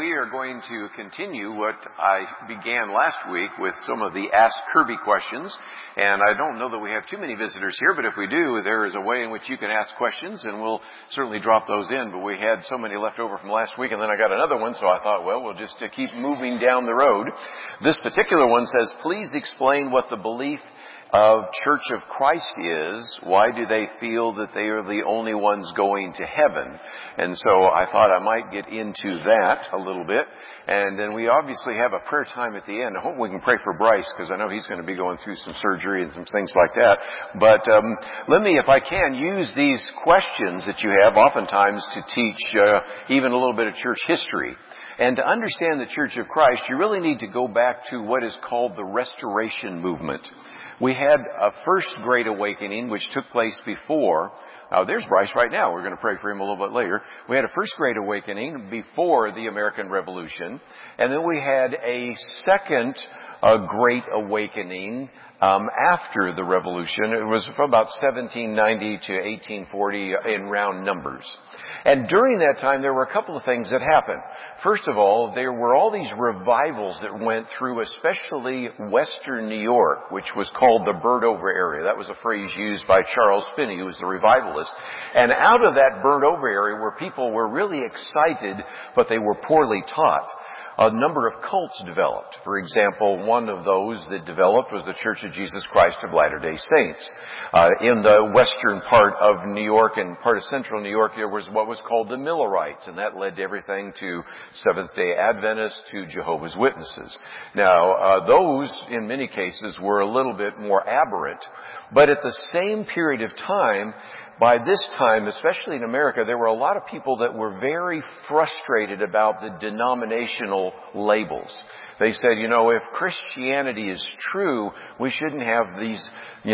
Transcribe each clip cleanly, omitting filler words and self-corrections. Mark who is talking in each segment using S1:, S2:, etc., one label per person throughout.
S1: we are going to continue what I began last week with some of the Ask Kirby questions. And I don't know that we have too many visitors here, but if we do, there is a way in which you can ask questions, and we'll certainly drop those in. But we had so many left over from last week, and then I got another one, so I thought, well, we'll just keep moving down the road. This particular one says, please explain what the belief of Church of Christ is. Why do they feel that they are the only ones going to heaven? And so I thought I might get into that a little bit. And then we obviously have a prayer time at the end. I hope we can pray for Bryce, because I know he's going to be going through some surgery and some things like that. But let me, if I can, use these questions that you have oftentimes to teach even a little bit of church history. And to understand the Church of Christ, you really need to go back to what is called the Restoration Movement. We had a first Great Awakening, which took place before. There's Bryce right now. We're going to pray for him a little bit later. We had a first Great Awakening before the American Revolution. And then we had a second Great Awakening after the Revolution. It was from about 1790 to 1840 in round numbers. And during that time, there were a couple of things that happened. First of all, there were all these revivals that went through, especially Western New York, which was called the burnt-over area. That was a phrase used by Charles Finney, who was the revivalist. And out of that burnt-over area, where people were really excited, but they were poorly taught, a number of cults developed. For example, one of those that developed was the Church of Jesus Christ of Latter-day Saints. In the western part of New York and part of central New York, there was what was called the Millerites, and that led to everything to Seventh-day Adventists to Jehovah's Witnesses. Now, those, in many cases, were a little bit more aberrant. But at the same period of time, by this time, especially in America, there were a lot of people that were very frustrated about the denominational labels. They said, if Christianity is true, we shouldn't have these,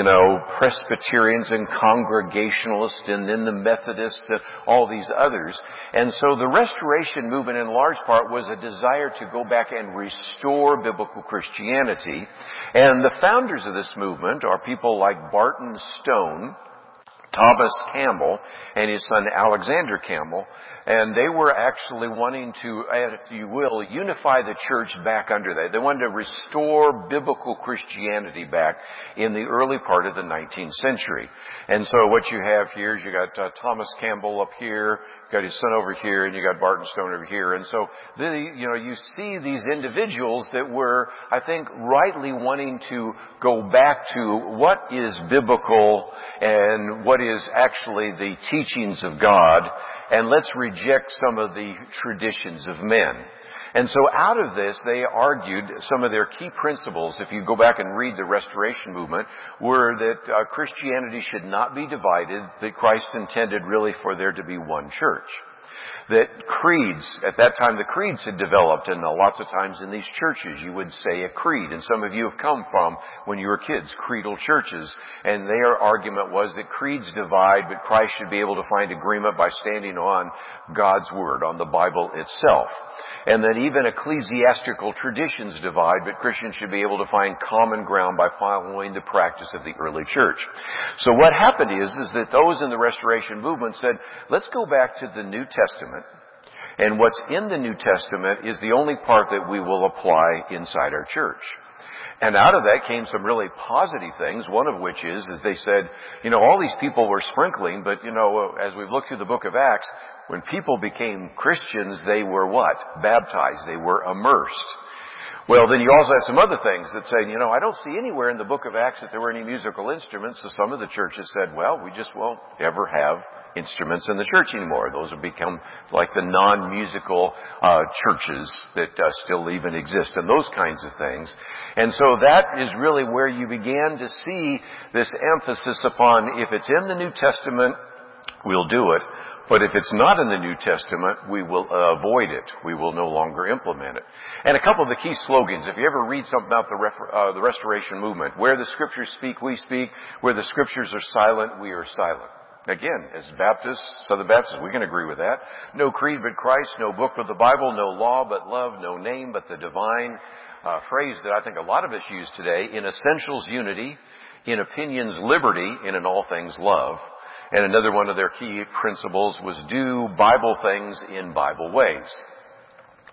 S1: Presbyterians and Congregationalists and then the Methodists and all these others. And so the Restoration Movement in large part was a desire to go back and restore biblical Christianity. And the founders of this movement are people like Barton Stone, Thomas Campbell, and his son Alexander Campbell, and they were actually wanting to, if you will, unify the church back under that. They wanted to restore biblical Christianity back in the early part of the 19th century. And so what you have here is you got Thomas Campbell up here, you got his son over here, and you got Barton Stone over here. And so, you see these individuals that were, I think, rightly wanting to go back to what is biblical and what is actually the teachings of God, and let's reject some of the traditions of men. And so out of this, they argued some of their key principles, if you go back and read the Restoration Movement, were that Christianity should not be divided, that Christ intended really for there to be one church. That creeds, at that time the creeds had developed, and lots of times in these churches you would say a creed, and some of you have come from, when you were kids, creedal churches, and their argument was that creeds divide, but Christ should be able to find agreement by standing on God's Word, on the Bible itself. And that even ecclesiastical traditions divide, but Christians should be able to find common ground by following the practice of the early church. So what happened is that those in the Restoration Movement said, let's go back to the New Testament, and what's in the New Testament is the only part that we will apply inside our church. And out of that came some really positive things, one of which is they said, all these people were sprinkling, but, as we've looked through the book of Acts, when people became Christians, they were what? Baptized. They were immersed. Well, then you also have some other things that say, I don't see anywhere in the book of Acts that there were any musical instruments, so some of the churches said, well, we just won't ever have instruments in the church anymore. Those have become like the non-musical churches that still even exist, and those kinds of things. And so that is really where you began to see this emphasis upon, if it's in the New Testament, we'll do it. But if it's not in the New Testament, we will avoid it. We will no longer implement it. And a couple of the key slogans, if you ever read something about the Restoration Movement, where the Scriptures speak, we speak. Where the Scriptures are silent, we are silent. Again, as Baptists, Southern Baptists, we can agree with that. No creed but Christ, no book but the Bible, no law but love, no name but the divine. Phrase that I think a lot of us use today: in essentials, unity; in opinions, liberty; and in all things, love. And another one of their key principles was do Bible things in Bible ways.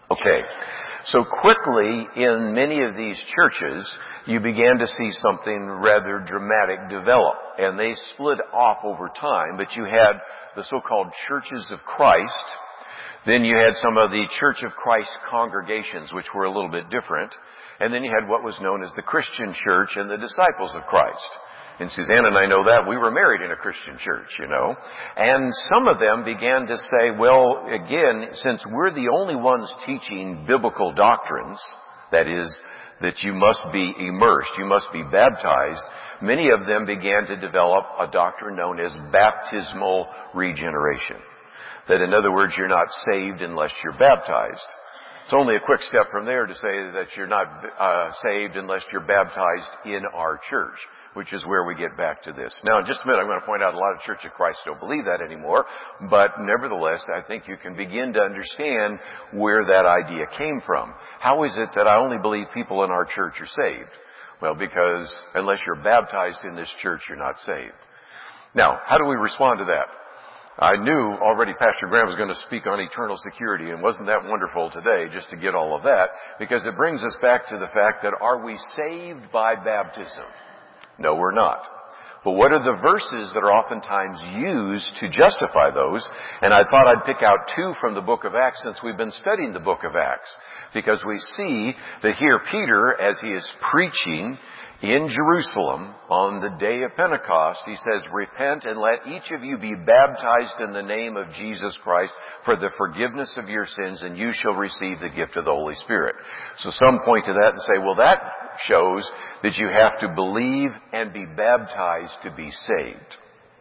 S1: Okay, so quickly in many of these churches, you began to see something rather dramatic develop. And they split off over time, but you had the so-called churches of Christ. Then you had some of the Church of Christ congregations, which were a little bit different. And then you had what was known as the Christian church and the disciples of Christ. And Suzanne and I know that. We were married in a Christian church, you know. And some of them began to say, well, again, since we're the only ones teaching biblical doctrines, that is, that you must be immersed, you must be baptized, many of them began to develop a doctrine known as baptismal regeneration. That in other words, you're not saved unless you're baptized. It's only a quick step from there to say that you're not saved unless you're baptized in our church, which is where we get back to this. Now, in just a minute, I'm going to point out a lot of Church of Christ don't believe that anymore, but nevertheless, I think you can begin to understand where that idea came from. How is it that I only believe people in our church are saved? Well, because unless you're baptized in this church, you're not saved. Now, how do we respond to that? I knew already Pastor Graham was going to speak on eternal security, and wasn't that wonderful today just to get all of that, because it brings us back to the fact that are we saved by baptism? No, we're not. But what are the verses that are oftentimes used to justify those? And I thought I'd pick out two from the book of Acts since we've been studying the book of Acts. Because we see that here Peter, as he is preaching in Jerusalem on the day of Pentecost, he says, repent and let each of you be baptized in the name of Jesus Christ for the forgiveness of your sins, and you shall receive the gift of the Holy Spirit. So some point to that and say, well, that shows that you have to believe and be baptized to be saved.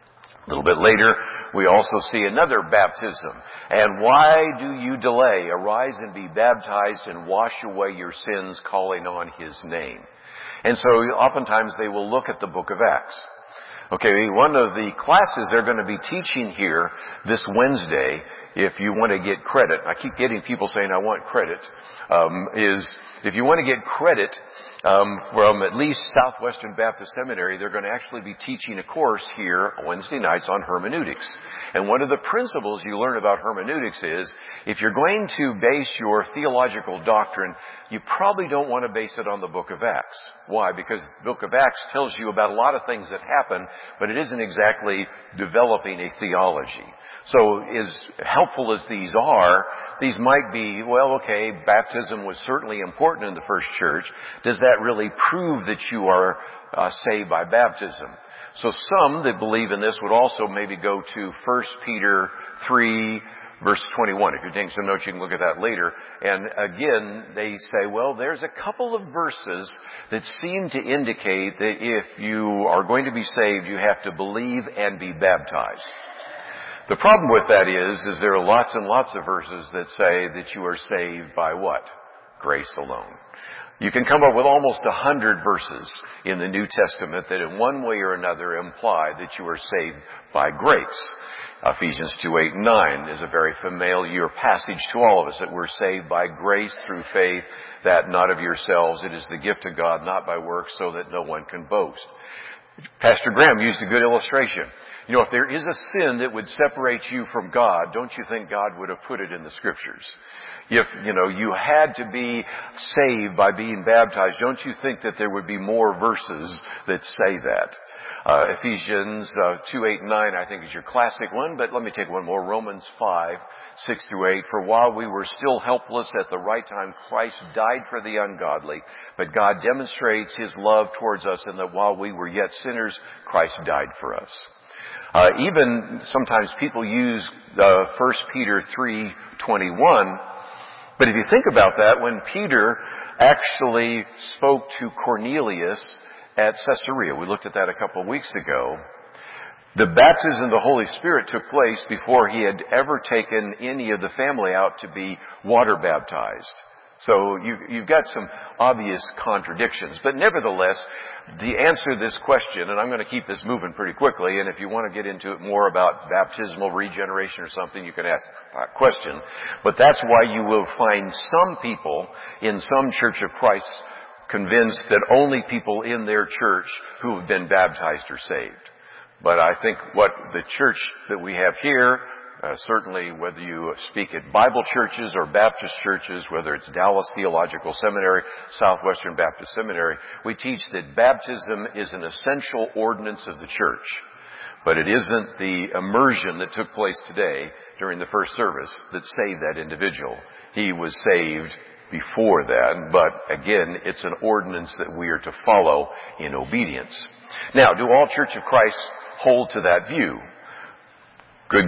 S1: A little bit later, we also see another baptism. And why do you delay? Arise and be baptized and wash away your sins, calling on His name. And so oftentimes they will look at the book of Acts. Okay, one of the classes they're going to be teaching here this Wednesday, if you want to get credit, I keep getting people saying I want credit, is if you want to get credit from at least Southwestern Baptist Seminary, they're going to actually be teaching a course here Wednesday nights on hermeneutics. And one of the principles you learn about hermeneutics is if you're going to base your theological doctrine, you probably don't want to base it on the book of Acts. Why? Because the book of Acts tells you about a lot of things that happen, but it isn't exactly developing a theology. So as helpful as these are, these might be, well, okay, baptism was certainly important in the first church. Does that really prove that you are saved by baptism? So some that believe in this would also maybe go to 1 Peter 3, verse 21. If you're taking some notes, you can look at that later. And again, they say, well, there's a couple of verses that seem to indicate that if you are going to be saved, you have to believe and be baptized. The problem with that is there are lots and lots of verses that say that you are saved by what? Grace alone. You can come up with almost 100 verses in the New Testament that in one way or another imply that you are saved by grace. Ephesians 2:8-9 is a very familiar passage to all of us, that we're saved by grace through faith, that not of yourselves. It is the gift of God, not by works, so that no one can boast. Pastor Graham used a good illustration. You know, if there is a sin that would separate you from God, don't you think God would have put it in the Scriptures? If, you had to be saved by being baptized, don't you think that there would be more verses that say that? Ephesians 2:8-9, I think, is your classic one, but let me take one more. Romans 5:6-8. For while we were still helpless at the right time, Christ died for the ungodly. But God demonstrates His love towards us in that while we were yet sinners, Christ died for us. Even sometimes people use 1 Peter 3:21. But if you think about that, when Peter actually spoke to Cornelius at Caesarea, we looked at that a couple of weeks ago, the baptism of the Holy Spirit took place before he had ever taken any of the family out to be water baptized. So you've got some obvious contradictions. But nevertheless, the answer to this question, and I'm going to keep this moving pretty quickly, and if you want to get into it more about baptismal regeneration or something, you can ask that question. But that's why you will find some people in some Church of Christ convinced that only people in their church who have been baptized are saved. But I think what the church that we have here, certainly whether you speak at Bible churches or Baptist churches, whether it's Dallas Theological Seminary, Southwestern Baptist Seminary, we teach that baptism is an essential ordinance of the church. But it isn't the immersion that took place today during the first service that saved that individual. He was saved before that, but again, it's an ordinance that we are to follow in obedience. Now, do all Church of Christ hold to that view? Good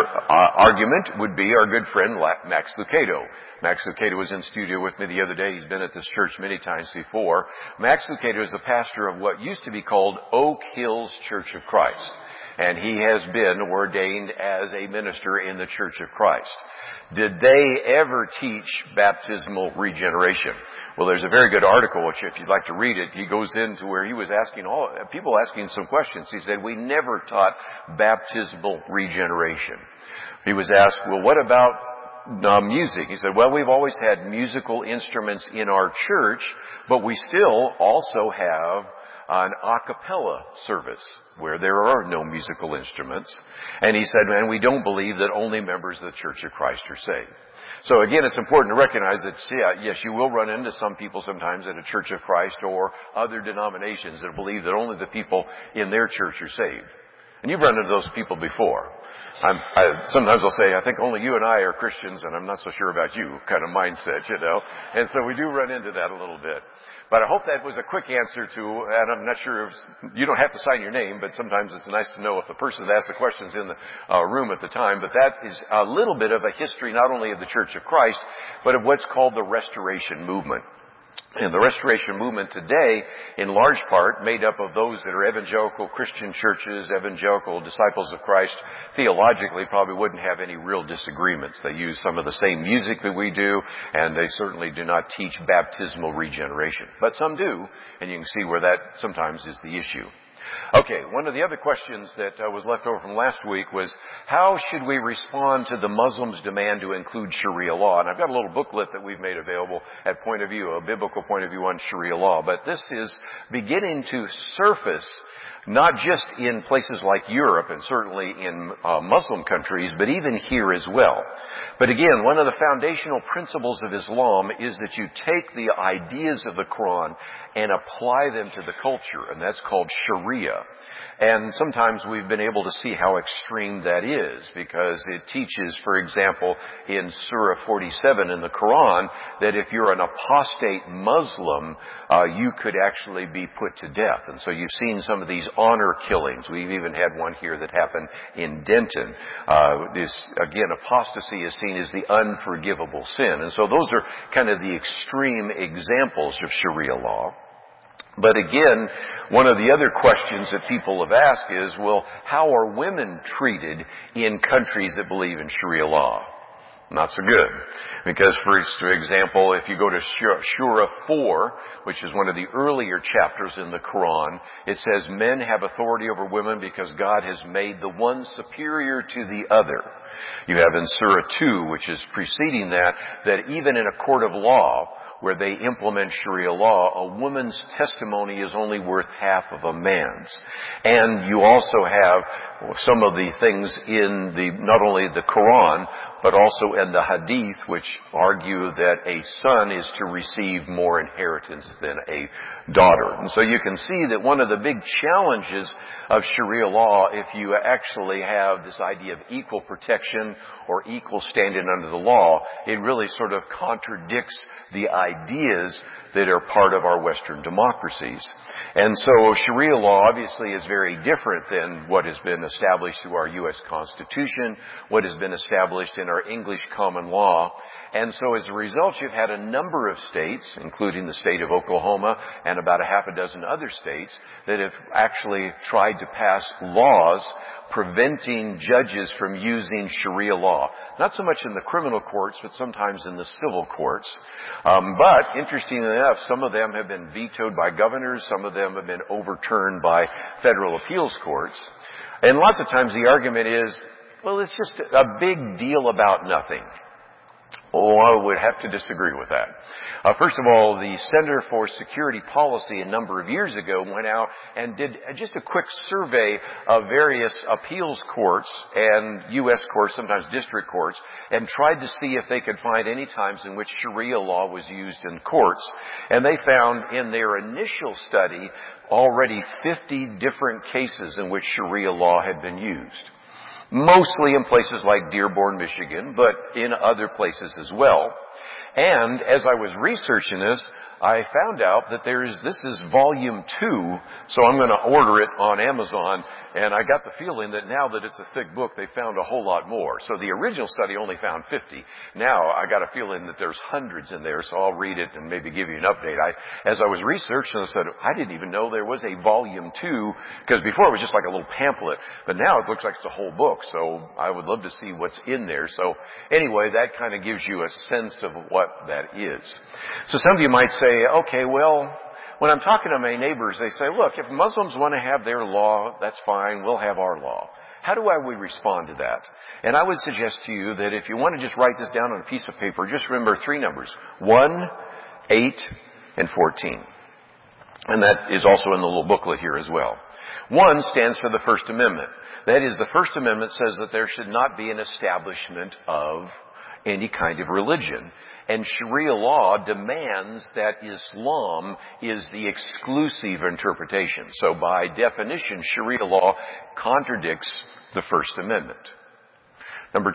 S1: argument would be our good friend Max Lucado. Max Lucado was in studio with me the other day. He's been at this church many times before. Max Lucado is the pastor of what used to be called Oak Hills Church of Christ. And he has been ordained as a minister in the Church of Christ. Did they ever teach baptismal regeneration? Well, there's a very good article, which if you'd like to read it, he goes into where he was people asking some questions. He said, we never taught baptismal regeneration. He was asked, well, what about music? He said, well, we've always had musical instruments in our church, but we still also have an a cappella service where there are no musical instruments. And he said, man, we don't believe that only members of the Church of Christ are saved. So again, it's important to recognize that, yes, you will run into some people sometimes at a Church of Christ or other denominations that believe that only the people in their church are saved. And you've run into those people before. Sometimes I'll say, I think only you and I are Christians, and I'm not so sure about you kind of mindset, And so we do run into that a little bit. But I hope that was a quick answer to, and I'm not sure if, you don't have to sign your name, but sometimes it's nice to know if the person that asked the questions in the room at the time. But that is a little bit of a history not only of the Church of Christ, but of what's called the Restoration Movement. And the Restoration Movement today, in large part, made up of those that are evangelical Christian churches, evangelical disciples of Christ, theologically probably wouldn't have any real disagreements. They use some of the same music that we do, and they certainly do not teach baptismal regeneration. But some do, and you can see where that sometimes is the issue. Okay, one of the other questions that was left over from last week was, how should we respond to the Muslims' demand to include Sharia law? And I've got a little booklet that we've made available at Point of View, a biblical point of view on Sharia law. But this is beginning to surface not just in places like Europe and certainly in Muslim countries, but even here as well. But again, one of the foundational principles of Islam is that you take the ideas of the Quran and apply them to the culture, and that's called Sharia. And sometimes we've been able to see how extreme that is, because it teaches, for example, in Surah 47 in the Quran, that if you're an apostate Muslim, you could actually be put to death. And so you've seen some of these honor killings. We've even had one here that happened in Denton. Again, apostasy is seen as the unforgivable sin. And so those are kind of the extreme examples of Sharia law. But again, one of the other questions that people have asked is, well, how are women treated in countries that believe in Sharia law? Not so good. Because, for example, if you go to Surah 4, which is one of the earlier chapters in the Quran, it says men have authority over women because God has made the one superior to the other. You have in Surah 2, which is preceding that even in a court of law, where they implement Sharia law, a woman's testimony is only worth half of a man's. And you also have some of the things in not only the Quran, but also in the Hadith, which argue that a son is to receive more inheritance than a daughter. And so you can see that one of the big challenges of Sharia law, if you actually have this idea of equal protection or equal standing under the law, it really sort of contradicts the ideas that are part of our Western democracies. And so Sharia law obviously is very different than what has been established through our U.S. Constitution, what has been established in our English common law. And so as a result, you've had a number of states, including the state of Oklahoma and about a half a dozen other states, that have actually tried to pass laws preventing judges from using Sharia law. Not so much in the criminal courts, but sometimes in the civil courts. But interestingly enough, some of them have been vetoed by governors, some of them have been overturned by federal appeals courts. And lots of times the argument is, well, it's just a big deal about nothing. Oh, I would have to disagree with that. First of all, the Center for Security Policy a number of years ago went out and did just a quick survey of various appeals courts and U.S. courts, sometimes district courts, and tried to see if they could find any times in which Sharia law was used in courts. And they found in their initial study already 50 different cases in which Sharia law had been used. Mostly in places like Dearborn, Michigan, but in other places as well. And as I was researching this, I found out that this is volume 2, so I'm going to order it on Amazon, and I got the feeling that now that it's a thick book, they found a whole lot more. So the original study only found 50. Now I got a feeling that there's hundreds in there, so I'll read it and maybe give you an update. As I was researching, I said, I didn't even know there was a volume 2, because before it was just like a little pamphlet, but now it looks like it's a whole book, so I would love to see what's in there. So anyway, that kind of gives you a sense of what that is. So some of you might say, okay, well, when I'm talking to my neighbors, they say, look, if Muslims want to have their law, that's fine, we'll have our law. How do we respond to that? And I would suggest to you that if you want to just write this down on a piece of paper, just remember 3 numbers, 1, 8, and 14. And that is also in the little booklet here as well. 1 stands for the First Amendment. That is, the First Amendment says that there should not be an establishment of any kind of religion. And Sharia law demands that Islam is the exclusive interpretation. So by definition, Sharia law contradicts the First Amendment. Number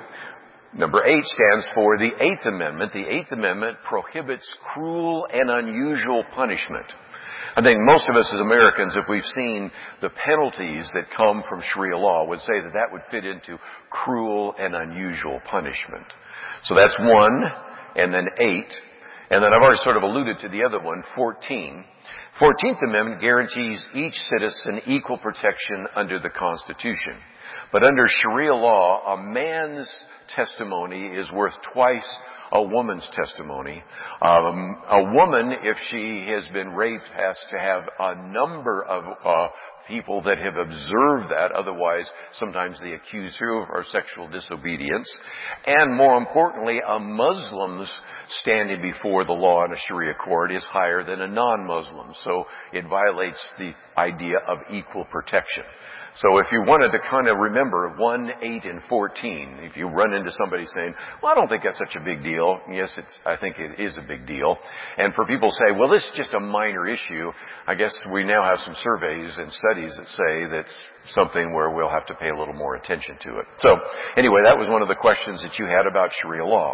S1: 8 stands for the Eighth Amendment. The Eighth Amendment prohibits cruel and unusual punishment. I think most of us as Americans, if we've seen the penalties that come from Sharia law, would say that that would fit into cruel and unusual punishment. So that's 1, and then 8, and then I've already sort of alluded to the other one, 14. 14th Amendment guarantees each citizen equal protection under the Constitution. But under Sharia law, a man's testimony is worth twice a woman's testimony. A woman, if she has been raped, has to have a number of people that have observed that. Otherwise, sometimes they accuse her of sexual disobedience. And more importantly, a Muslim's standing before the law in a Sharia court is higher than a non-Muslim. So it violates the idea of equal protection. So if you wanted to kind of remember 1, 8, and 14, if you run into somebody saying, well, I don't think that's such a big deal. Yes, I think it is a big deal. And for people to say, well, this is just a minor issue, I guess we now have some surveys and studies that say that's something where we'll have to pay a little more attention to it. So anyway, that was one of the questions that you had about Sharia law.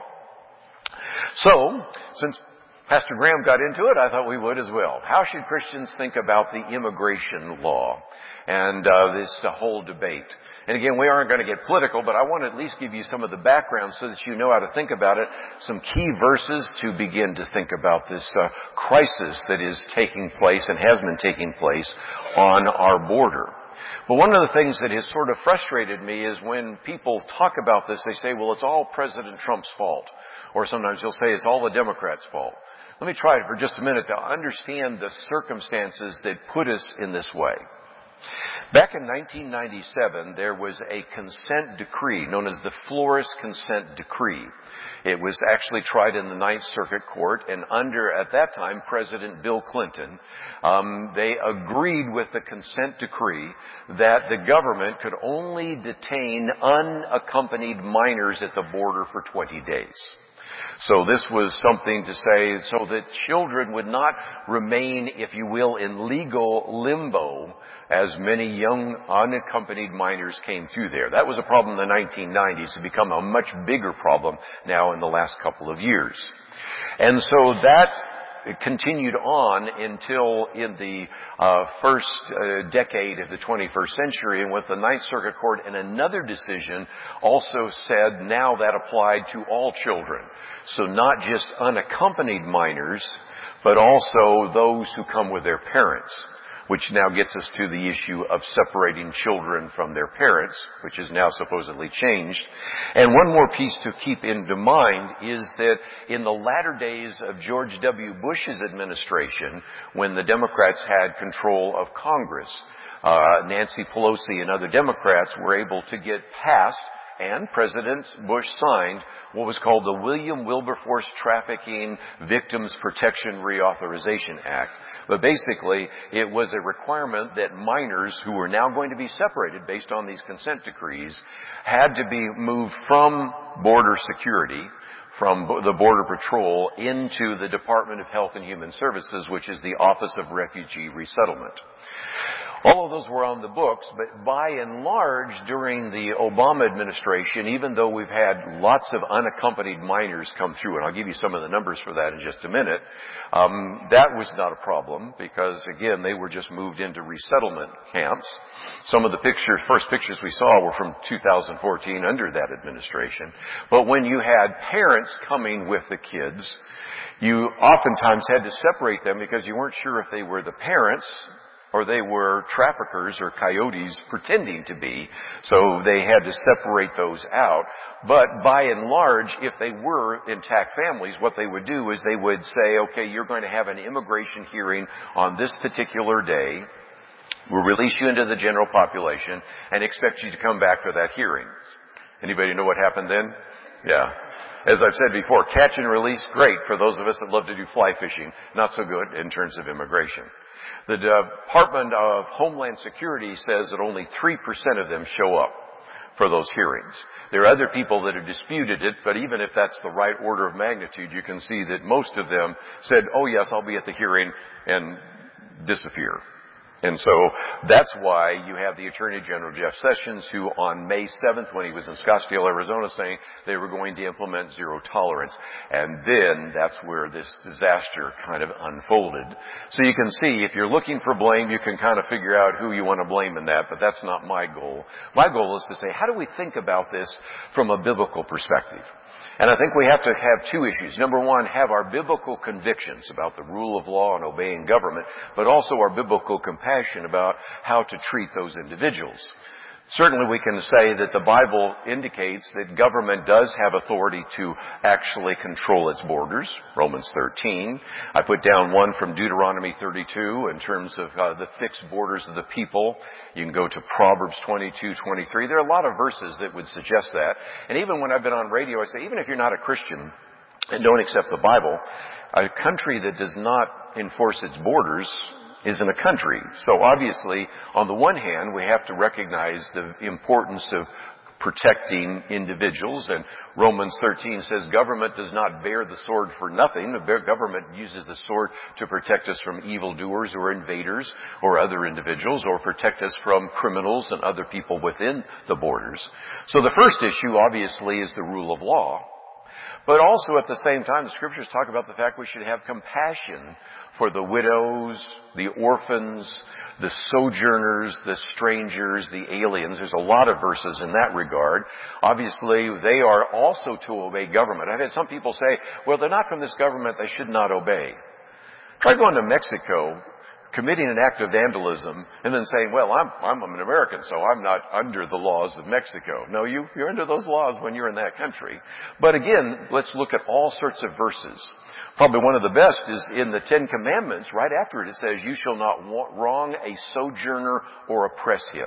S1: So, since Pastor Graham got into it, I thought we would as well. How should Christians think about the immigration law and this whole debate? And again, we aren't going to get political, but I want to at least give you some of the background so that you know how to think about it, some key verses to begin to think about this crisis that is taking place and has been taking place on our border. But one of the things that has sort of frustrated me is when people talk about this, they say, well, it's all President Trump's fault. Or sometimes they'll say it's all the Democrats' fault. Let me try for just a minute to understand the circumstances that put us in this way. Back in 1997, there was a consent decree known as the Flores Consent Decree. It was actually tried in the Ninth Circuit Court, and under, at that time, President Bill Clinton, they agreed with the consent decree that the government could only detain unaccompanied minors at the border for 20 days. So this was something to say so that children would not remain, if you will, in legal limbo as many young unaccompanied minors came through there. That was a problem in the 1990s. It's become a much bigger problem now in the last couple of years. And so that continued on until in the first decade of the 21st century, and with the Ninth Circuit Court in another decision also said now that applied to all children. So not just unaccompanied minors, but also those who come with their parents, which now gets us to the issue of separating children from their parents, which is now supposedly changed. And one more piece to keep in mind is that in the latter days of George W. Bush's administration, when the Democrats had control of Congress, Nancy Pelosi and other Democrats were able to get past and President Bush signed what was called the William Wilberforce Trafficking Victims Protection Reauthorization Act. But basically, it was a requirement that minors who were now going to be separated based on these consent decrees had to be moved from border security, from the Border Patrol, into the Department of Health and Human Services, which is the Office of Refugee Resettlement. All of those were on the books, but by and large, during the Obama administration, even though we've had lots of unaccompanied minors come through, and I'll give you some of the numbers for that in just a minute, that was not a problem because, again, they were just moved into resettlement camps. Some of the first pictures we saw were from 2014 under that administration. But when you had parents coming with the kids, you oftentimes had to separate them because you weren't sure if they were the parents or they were traffickers or coyotes pretending to be, so they had to separate those out. But by and large, if they were intact families, what they would do is they would say, okay, you're going to have an immigration hearing on this particular day. We'll release you into the general population and expect you to come back for that hearing. Anybody know what happened then? Yeah. As I've said before, catch and release, great for those of us that love to do fly fishing. Not so good in terms of immigration. The Department of Homeland Security says that only 3% of them show up for those hearings. There are other people that have disputed it, but even if that's the right order of magnitude, you can see that most of them said, oh yes, I'll be at the hearing, and disappear. And so that's why you have the Attorney General, Jeff Sessions, who on May 7th, when he was in Scottsdale, Arizona, saying they were going to implement zero tolerance. And then that's where this disaster kind of unfolded. So you can see, if you're looking for blame, you can kind of figure out who you want to blame in that, but that's not my goal. My goal is to say, how do we think about this from a biblical perspective? And I think we have to have two issues. Number one, have our biblical convictions about the rule of law and obeying government, but also our biblical compassion about how to treat those individuals. Certainly we can say that the Bible indicates that government does have authority to actually control its borders, Romans 13. I put down one from Deuteronomy 32 in terms of the fixed borders of the people. You can go to Proverbs 22:23. There are a lot of verses that would suggest that. And even when I've been on radio, I say, even if you're not a Christian and don't accept the Bible, a country that does not enforce its borders isn't a country. So obviously, on the one hand, we have to recognize the importance of protecting individuals. And Romans 13 says government does not bear the sword for nothing. The government uses the sword to protect us from evildoers or invaders or other individuals, or protect us from criminals and other people within the borders. So the first issue, obviously, is the rule of law. But also at the same time, the scriptures talk about the fact we should have compassion for the widows, the orphans, the sojourners, the strangers, the aliens. There's a lot of verses in that regard. Obviously, they are also to obey government. I've had some people say, well, they're not from this government, they should not obey. Try going to Mexico, committing an act of vandalism, and then saying, well, I'm an American, so I'm not under the laws of Mexico. No, you're under those laws when you're in that country. But again, let's look at all sorts of verses. Probably one of the best is in the Ten Commandments. Right after it, it says, you shall not wrong a sojourner or oppress him.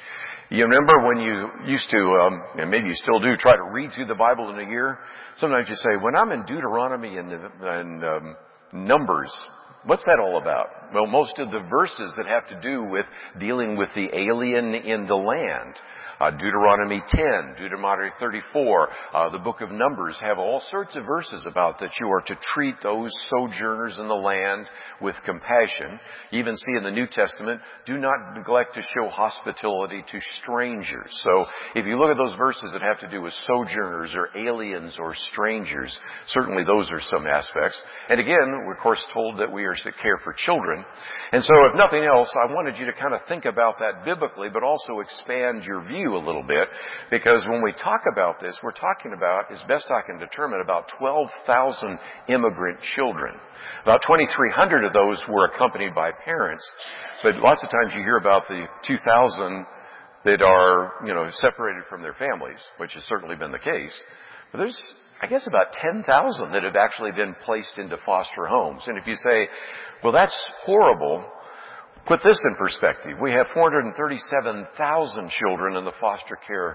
S1: You remember when you used to, and maybe you still do, try to read through the Bible in a year? Sometimes you say, when I'm in Deuteronomy and Numbers, what's that all about? Well, most of the verses that have to do with dealing with the alien in the land, Deuteronomy 10, Deuteronomy 34, the book of Numbers have all sorts of verses about that you are to treat those sojourners in the land with compassion. You even see in the New Testament, do not neglect to show hospitality to strangers. So if you look at those verses that have to do with sojourners or aliens or strangers, certainly those are some aspects. And again, we're of course told that we are to care for children. And so if nothing else, I wanted you to kind of think about that biblically, but also expand your view a little bit, because when we talk about this, we're talking about, as best I can determine, about 12,000 immigrant children. About 2,300 of those were accompanied by parents, but lots of times you hear about the 2,000 that are, separated from their families, which has certainly been the case. But there's, I guess, about 10,000 that have actually been placed into foster homes. And if you say, well, that's horrible, put this in perspective. We have 437,000 children in the foster care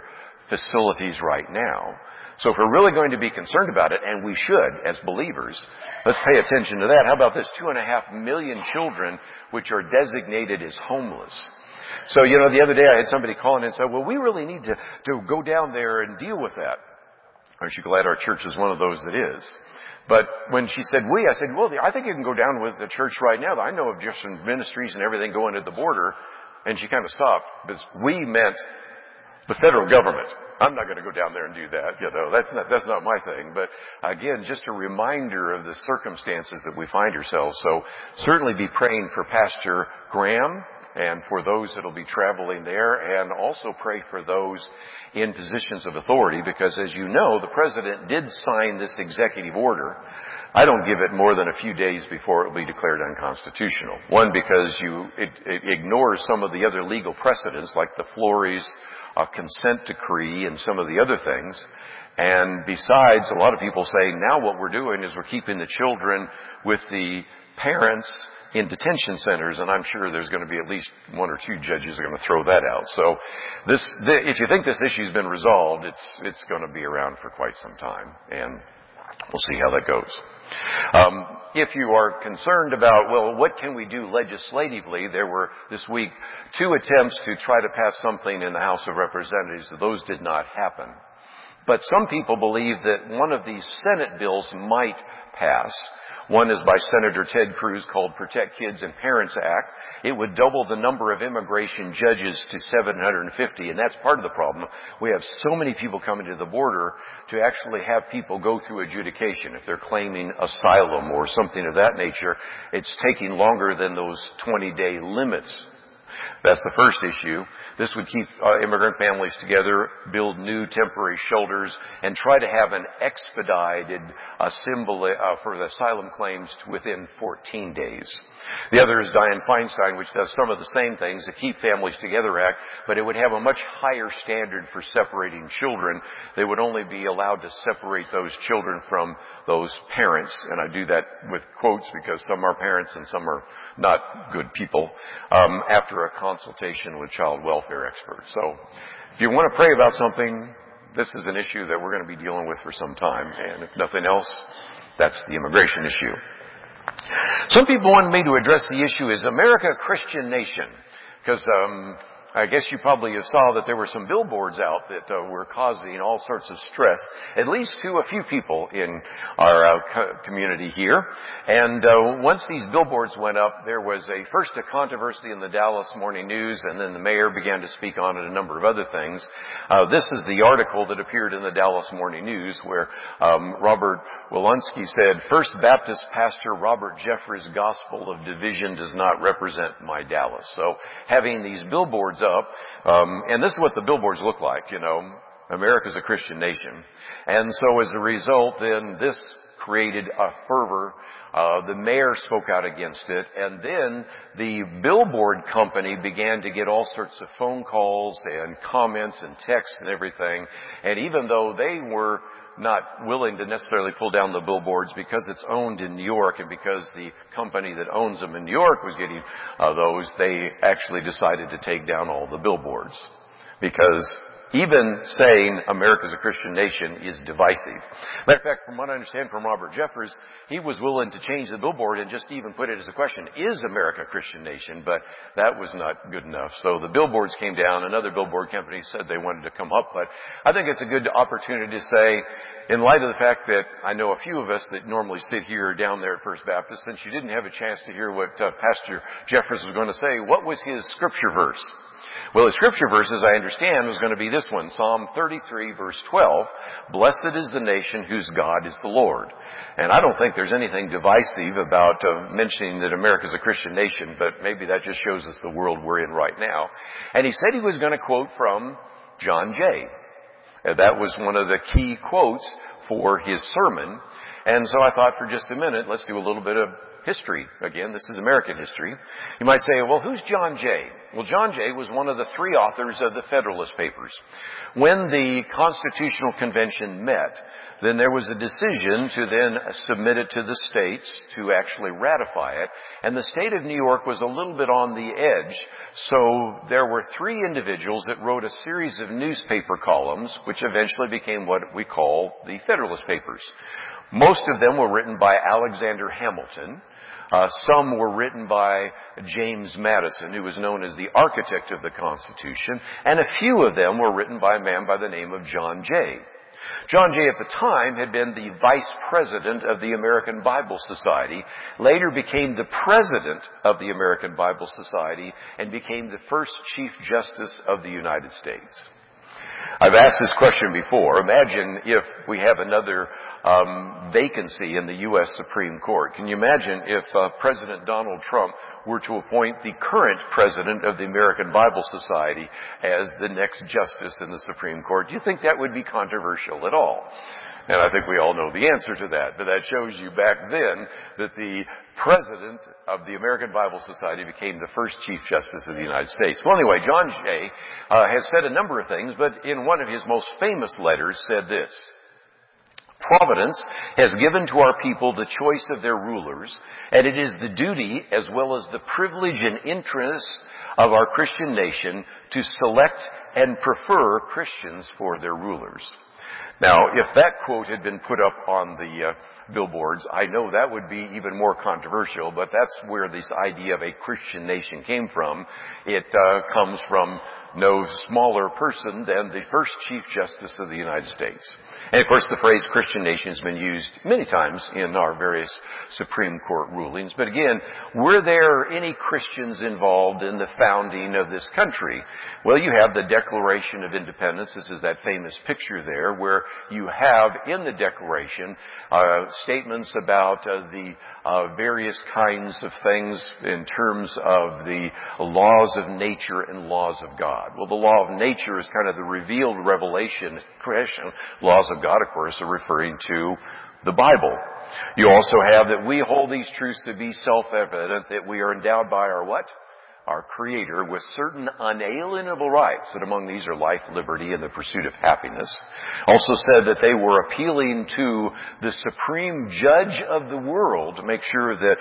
S1: facilities right now. So if we're really going to be concerned about it, and we should as believers, let's pay attention to that. How about this? 2.5 million children which are designated as homeless. So, the other day I had somebody call in and say, well, we really need to go down there and deal with that. Aren't you glad our church is one of those that is? But when she said we, I said, well, I think you can go down with the church right now. I know of different ministries and everything going to the border. And she kind of stopped because we meant the federal government. I'm not going to go down there and do that. That's not my thing. But again, just a reminder of the circumstances that we find ourselves. So certainly be praying for Pastor Graham and for those that will be traveling there, and also pray for those in positions of authority, because as you know, the President did sign this executive order. I don't give it more than a few days before it will be declared unconstitutional. One, because it ignores some of the other legal precedents, like the Flores consent decree and some of the other things. And besides, a lot of people say now what we're doing is we're keeping the children with the parents in detention centers, and I'm sure there's going to be at least one or two judges are going to throw that out. So if you think this issue's been resolved, it's going to be around for quite some time, and we'll see how that goes. If you are concerned about, well, what can we do legislatively, there were this week 2 attempts to try to pass something in the House of Representatives. Those did not happen. But some people believe that one of these Senate bills might pass. One is by Senator Ted Cruz, called Protect Kids and Parents Act. It would double the number of immigration judges to 750, and that's part of the problem. We have so many people coming to the border to actually have people go through adjudication. If they're claiming asylum or something of that nature, it's taking longer than those 20-day limits. That's the first issue. This would keep immigrant families together, build new temporary shelters, and try to have an expedited assembly for the asylum claims within 14 days. The other is Dianne Feinstein, which does some of the same things, the Keep Families Together Act, but it would have a much higher standard for separating children. They would only be allowed to separate those children from those parents, and I do that with quotes because some are parents and some are not good people, after a consultation with child welfare experts. So if you want to pray about something, this is an issue that we're going to be dealing with for some time, and if nothing else, that's the immigration issue. Some people wanted me to address the issue, is America a Christian nation? Because I guess you probably saw that there were some billboards out that were causing all sorts of stress, at least to a few people in our community here. And once these billboards went up, there was first a controversy in the Dallas Morning News, and then the mayor began to speak on it, a number of other things. This is the article that appeared in the Dallas Morning News where Robert Walensky said, First Baptist pastor Robert Jeffress' gospel of division does not represent my Dallas. So having these billboards up, and this is what the billboards look like, America's a Christian nation. And so as a result, then this created a fervor. The mayor spoke out against it, and then the billboard company began to get all sorts of phone calls and comments and texts and everything. And even though they were not willing to necessarily pull down the billboards because it's owned in New York, and because the company that owns them in New York was getting those, they actually decided to take down all the billboards. Because even saying America's a Christian nation is divisive. Matter of fact, from what I understand from Robert Jeffress, he was willing to change the billboard and just even put it as a question, is America a Christian nation? But that was not good enough. So the billboards came down. Another billboard company said they wanted to come up. But I think it's a good opportunity to say, in light of the fact that I know a few of us that normally sit here down there at First Baptist, since you didn't have a chance to hear what Pastor Jeffress was going to say, what was his scripture verse? Well, the scripture verse, as I understand, was going to be this one, Psalm 33, verse 12, Blessed is the nation whose God is the Lord. And I don't think there's anything divisive about mentioning that America's a Christian nation, but maybe that just shows us the world we're in right now. And he said he was going to quote from John Jay. That was one of the key quotes for his sermon. And so I thought for just a minute, let's do a little bit of history. Again, this is American history. You might say, well, who's John Jay? Well, John Jay was one of the three authors of the Federalist Papers. When the Constitutional Convention met, then there was a decision to then submit it to the states to actually ratify it. And the state of New York was a little bit on the edge. So there were three individuals that wrote a series of newspaper columns, which eventually became what we call the Federalist Papers. Most of them were written by Alexander Hamilton. Some were written by James Madison, who was known as the architect of the Constitution, and a few of them were written by a man by the name of John Jay. John Jay at the time had been the vice president of the American Bible Society, later became the president of the American Bible Society, and became the first Chief Justice of the United States. I've asked this question before. Imagine if we have another vacancy in the U.S. Supreme Court. Can you imagine if President Donald Trump were to appoint the current president of the American Bible Society as the next justice in the Supreme Court? Do you think that would be controversial at all? And I think we all know the answer to that. But that shows you back then that the president of the American Bible Society became the first Chief Justice of the United States. Well, anyway, John Jay has said a number of things, but in one of his most famous letters said this: Providence has given to our people the choice of their rulers, and it is the duty as well as the privilege and interest of our Christian nation to select and prefer Christians for their rulers. Now, if that quote had been put up on the billboards, I know that would be even more controversial, but that's where this idea of a Christian nation came from. It comes from no smaller person than the first Chief Justice of the United States. And of course, the phrase Christian nation has been used many times in our various Supreme Court rulings. But again, were there any Christians involved in the founding of this country? Well, you have the Declaration of Independence. This is that famous picture there where you have in the Declaration statements about the various kinds of things in terms of the laws of nature and laws of God. Well, the law of nature is kind of the revealed revelation creation. Laws of God, of course, are referring to the Bible. You also have that we hold these truths to be self-evident, that we are endowed by our what? Our Creator with certain unalienable rights, that among these are life, liberty, and the pursuit of happiness. Also said that they were appealing to the supreme judge of the world to make sure that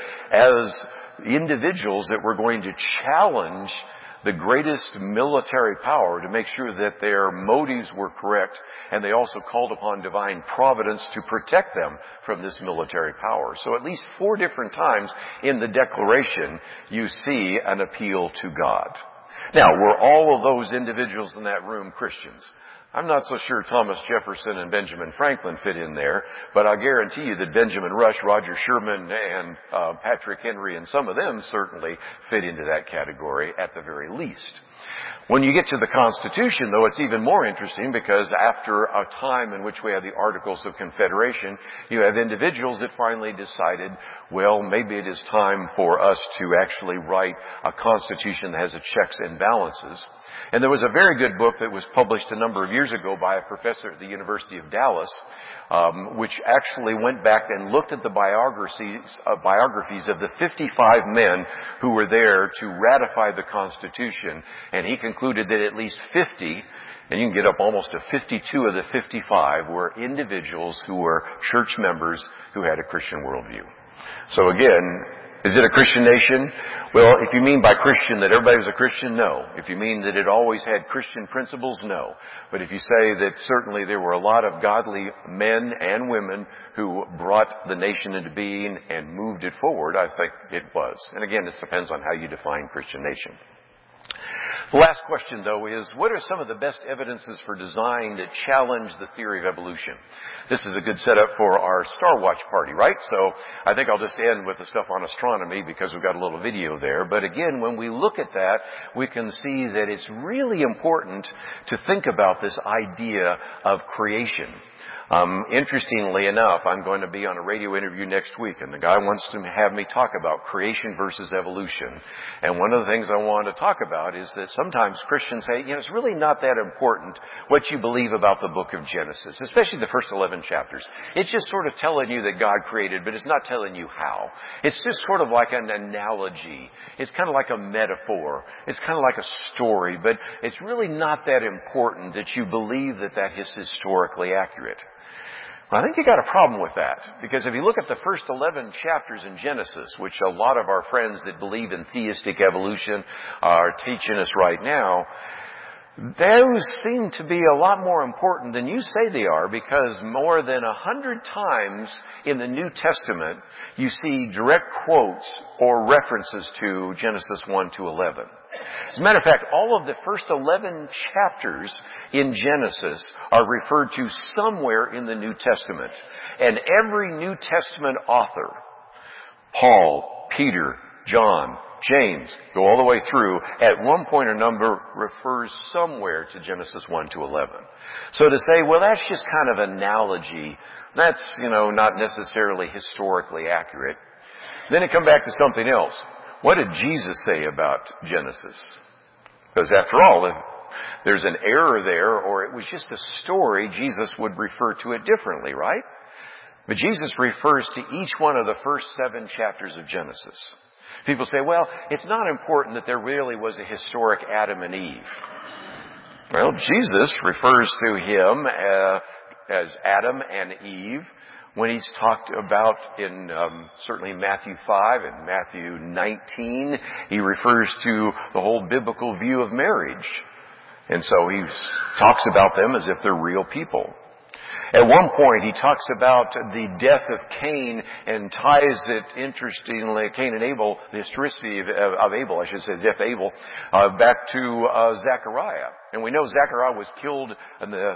S1: as individuals that were going to challenge the greatest military power, to make sure that their motives were correct, and they also called upon divine providence to protect them from this military power. So at least 4 different times in the Declaration you see an appeal to God. Now, were all of those individuals in that room Christians? I'm not so sure Thomas Jefferson and Benjamin Franklin fit in there, but I guarantee you that Benjamin Rush, Roger Sherman, and Patrick Henry, and some of them certainly fit into that category at the very least. When you get to the Constitution, though, it's even more interesting because after a time in which we have the Articles of Confederation, you have individuals that finally decided, well, maybe it is time for us to actually write a Constitution that has its checks and balances. And there was a very good book that was published a number of years ago by a professor at the University of Dallas, which actually went back and looked at the biographies of the 55 men who were there to ratify the Constitution. And he concluded that at least 50, and you can get up almost to 52 of the 55, were individuals who were church members who had a Christian worldview. So again, is it a Christian nation? Well, if you mean by Christian that everybody was a Christian, no. If you mean that it always had Christian principles, no. But if you say that certainly there were a lot of godly men and women who brought the nation into being and moved it forward, I think it was. And again, this depends on how you define Christian nation. The last question, though, is what are some of the best evidences for design that challenge the theory of evolution? This is a good setup for our Star Watch party, right? So I think I'll just end with the stuff on astronomy because we've got a little video there. But again, when we look at that, we can see that it's really important to think about this idea of creation. Interestingly enough, I'm going to be on a radio interview next week, and the guy wants to have me talk about creation versus evolution. And one of the things I want to talk about is that sometimes Christians say, it's really not that important what you believe about the book of Genesis, especially the first 11 chapters. It's just sort of telling you that God created, but it's not telling you how. It's just sort of like an analogy. It's kind of like a metaphor. It's kind of like a story, but it's really not that important that you believe that is historically accurate. I think you got a problem with that, because if you look at the first 11 chapters in Genesis, which a lot of our friends that believe in theistic evolution are teaching us right now, those seem to be a lot more important than you say they are, because more than 100 times in the New Testament you see direct quotes or references to Genesis 1 to 11. As a matter of fact, all of the first 11 chapters in Genesis are referred to somewhere in the New Testament. And every New Testament author, Paul, Peter, John, James, go all the way through, at one point or another refers somewhere to Genesis 1 to 11. So to say, well, that's just kind of analogy, that's, not necessarily historically accurate. Then it comes back to something else. What did Jesus say about Genesis? Because after all, if there's an error there, or it was just a story, Jesus would refer to it differently, right? But Jesus refers to each one of the first 7 chapters of Genesis. People say, well, it's not important that there really was a historic Adam and Eve. Well, Jesus refers to him as Adam and Eve when he's talked about in certainly Matthew 5 and Matthew 19. He refers to the whole biblical view of marriage. And so he talks about them as if they're real people. At one point, he talks about the death of Cain and ties it, interestingly, Cain and Abel, the historicity of Abel, I should say, death of Abel, back to Zechariah. And we know Zechariah was killed in the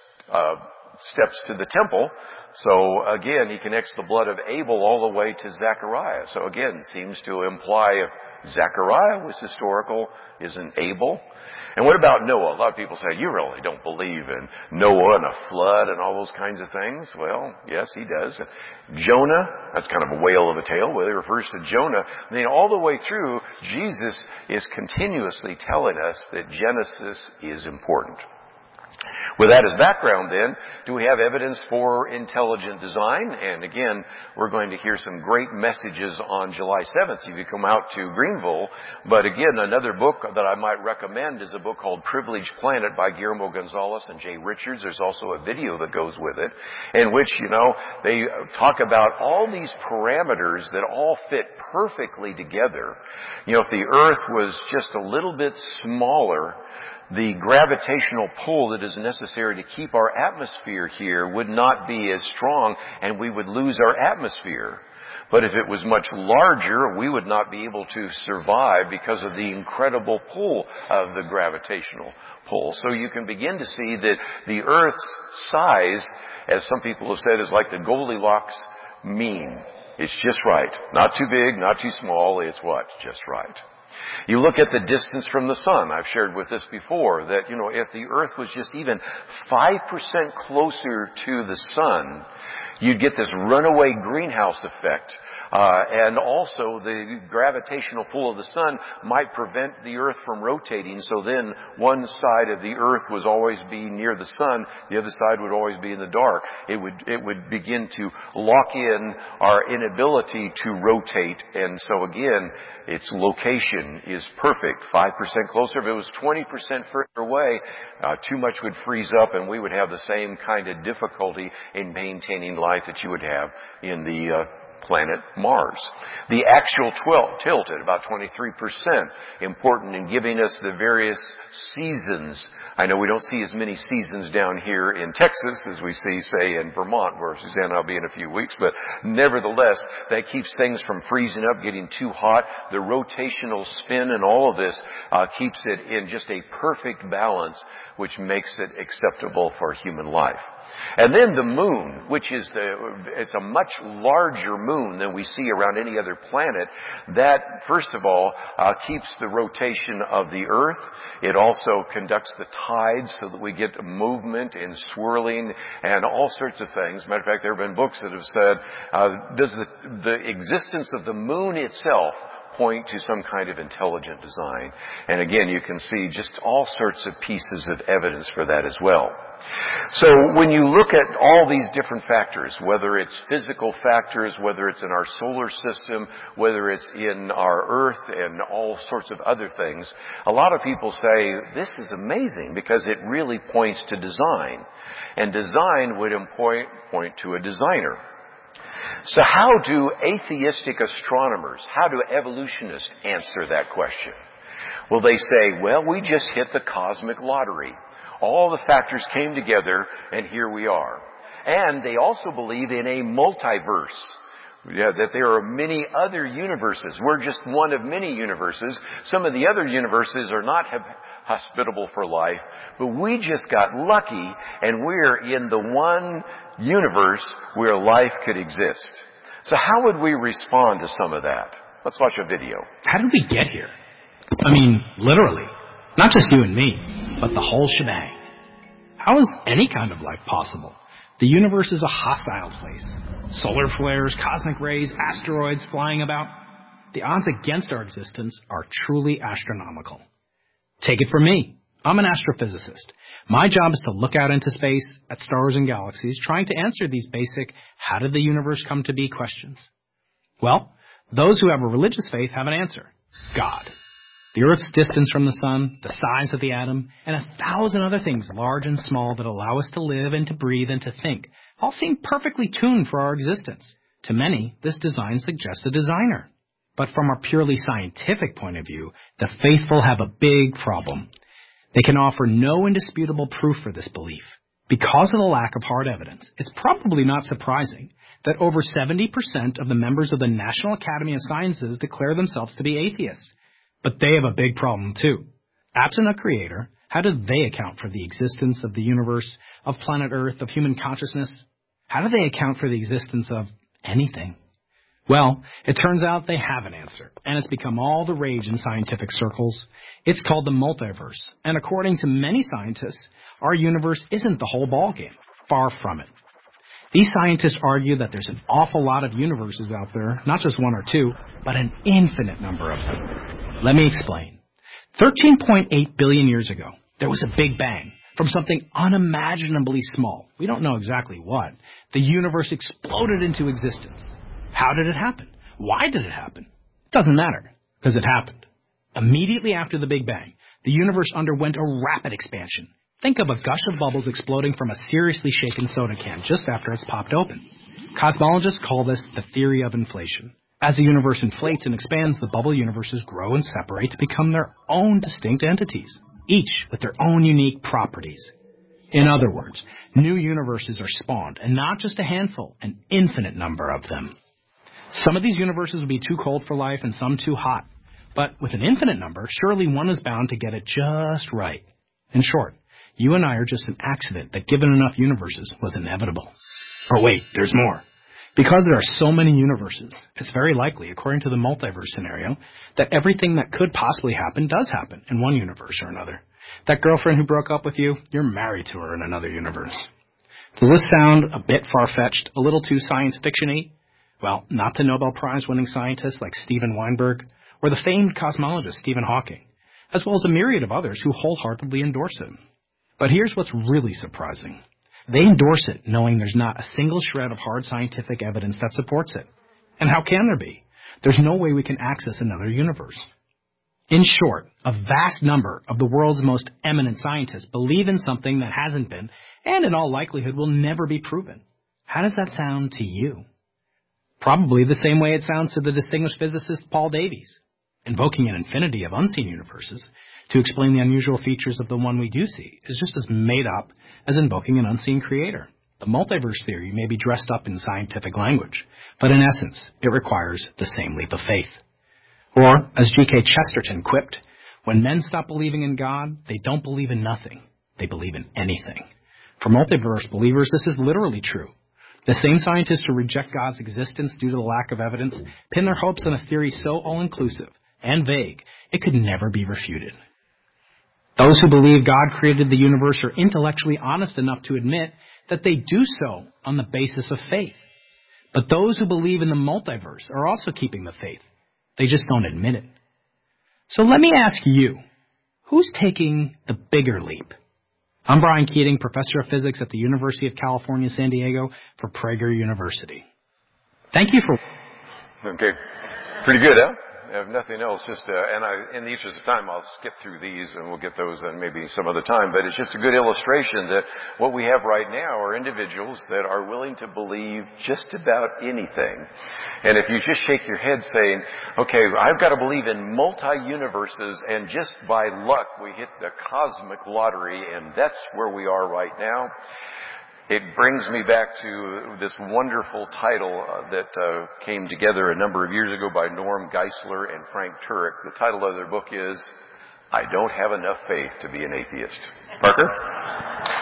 S1: steps to the temple. So again, he connects the blood of Abel all the way to Zechariah. So again, seems to imply if Zechariah was historical, isn't Abel? And what about Noah? A lot of people say, you really don't believe in Noah and a flood and all those kinds of things. Well, yes, he does. Jonah, that's kind of a whale of a tale, where he refers to Jonah. I mean, all the way through, Jesus is continuously telling us that Genesis is important. With that as background then, do we have evidence for intelligent design? And again, we're going to hear some great messages on July 7th if you come out to Greenville. But again, another book that I might recommend is a book called Privileged Planet by Guillermo Gonzalez and Jay Richards. There's also a video that goes with it in which, they talk about all these parameters that all fit perfectly together. If the Earth was just a little bit smaller, the gravitational pull that is necessary to keep our atmosphere here would not be as strong, and we would lose our atmosphere. But if it was much larger, we would not be able to survive because of the incredible pull of the gravitational pull. So you can begin to see that the Earth's size, as some people have said, is like the Goldilocks mean. It's just right. Not too big, not too small. It's what? Just right. You look at the distance from the sun. I've shared with this before that, if the Earth was just even 5% closer to the sun, you'd get this runaway greenhouse effect. And also the gravitational pull of the sun might prevent the Earth from rotating. So then one side of the Earth was always be near the sun. The other side would always be in the dark. It would begin to lock in our inability to rotate. And so again, its location is perfect. 5% closer. If it was 20% further away, too much would freeze up and we would have the same kind of difficulty in maintaining life that you would have in the planet Mars. The actual tilt at about 23%, important in giving us the various seasons. I know we don't see as many seasons down here in Texas as we see, say, in Vermont, where Suzanne and I'll be in a few weeks, but nevertheless, that keeps things from freezing up, getting too hot. The rotational spin and all of this keeps it in just a perfect balance, which makes it acceptable for human life. And then the moon, which is it's a much larger moon than we see around any other planet. That, first of all, keeps the rotation of the Earth. It also conducts the tides so that we get movement and swirling and all sorts of things. Matter of fact, there have been books that have said, does the existence of the moon itself point to some kind of intelligent design. And again, you can see just all sorts of pieces of evidence for that as well. So when you look at all these different factors, whether it's physical factors, whether it's in our solar system, whether it's in our Earth and all sorts of other things, a lot of people say, this is amazing because it really points to design. And design would point to a designer. So how do atheistic astronomers, how do evolutionists answer that question? Well, they say, well, we just hit the cosmic lottery. All the factors came together, and here we are. And they also believe in a multiverse. That there are many other universes. We're just one of many universes. Some of the other universes are not hospitable for life, but we just got lucky, and we're in the one universe where life could exist. So how would we respond to some of that? Let's watch a video.
S2: How did we get here? I mean, literally. Not just you and me, but the whole shebang. How is any kind of life possible? The universe is a hostile place. Solar flares, cosmic rays, asteroids flying about. The odds against our existence are truly astronomical. Take it from me. I'm an astrophysicist. My job is to look out into space at stars and galaxies, trying to answer these basic, how did the universe come to be questions. Well, those who have a religious faith have an answer. God. The Earth's distance from the sun, the size of the atom, and 1,000 other things large and small that allow us to live and to breathe and to think, all seem perfectly tuned for our existence. To many, this design suggests a designer. But from a purely scientific point of view, the faithful have a big problem. They can offer no indisputable proof for this belief. Because of the lack of hard evidence, it's probably not surprising that over 70% of the members of the National Academy of Sciences declare themselves to be atheists. But they have a big problem too. Absent a creator, how do they account for the existence of the universe, of planet Earth, of human consciousness? How do they account for the existence of anything? Well, it turns out they have an answer, and it's become all the rage in scientific circles. It's called the multiverse, and according to many scientists, our universe isn't the whole ballgame. Far from it. These scientists argue that there's an awful lot of universes out there, not just one or two, but an infinite number of them. Let me explain. 13.8 billion years ago, there was a Big Bang. From something unimaginably small, we don't know exactly what, the universe exploded into existence. How did it happen? Why did it happen? It doesn't matter, because it happened. Immediately after the Big Bang, the universe underwent a rapid expansion. Think of a gush of bubbles exploding from a seriously shaken soda can just after it's popped open. Cosmologists call this the theory of inflation. As the universe inflates and expands, the bubble universes grow and separate to become their own distinct entities, each with their own unique properties. In other words, new universes are spawned, and not just a handful, an infinite number of them. Some of these universes will be too cold for life and some too hot. But with an infinite number, surely one is bound to get it just right. In short, you and I are just an accident that, given enough universes, was inevitable. Or wait, there's more. Because there are so many universes, it's very likely, according to the multiverse scenario, that everything that could possibly happen does happen in one universe or another. That girlfriend who broke up with you, you're married to her in another universe. Does this sound a bit far-fetched, a little too science fiction-y? Well, not to Nobel Prize-winning scientists like Steven Weinberg or the famed cosmologist Stephen Hawking, as well as a myriad of others who wholeheartedly endorse it. But here's what's really surprising. They endorse it knowing there's not a single shred of hard scientific evidence that supports it. And how can there be? There's no way we can access another universe. In short, a vast number of the world's most eminent scientists believe in something that hasn't been, and in all likelihood will never be proven. How does that sound to you? Probably the same way it sounds to the distinguished physicist Paul Davies. Invoking an infinity of unseen universes to explain the unusual features of the one we do see is just as made up as invoking an unseen creator. The multiverse theory may be dressed up in scientific language, but in essence, it requires the same leap of faith. Or, as G.K. Chesterton quipped, when men stop believing in God, they don't believe in nothing. They believe in anything. For multiverse believers, this is literally true. The same scientists who reject God's existence due to the lack of evidence pin their hopes on a theory so all-inclusive and vague, it could never be refuted. Those who believe God created the universe are intellectually honest enough to admit that they do so on the basis of faith. But those who believe in the multiverse are also keeping the faith. They just don't admit it. So let me ask you, who's taking the bigger leap? I'm Brian Keating, professor of physics at the University of California, San Diego for Prager University. Thank you for...
S1: Okay. Pretty good, huh? If nothing else, in the interest of time, I'll skip through these and we'll get those in maybe some other time, but it's just a good illustration that what we have right now are individuals that are willing to believe just about anything. And if you just shake your head saying, okay, I've got to believe in multi-universes and just by luck we hit the cosmic lottery and that's where we are right now. It brings me back to this wonderful title that came together a number of years ago by Norm Geisler and Frank Turek. The title of their book is, I Don't Have Enough Faith to Be an Atheist. Parker?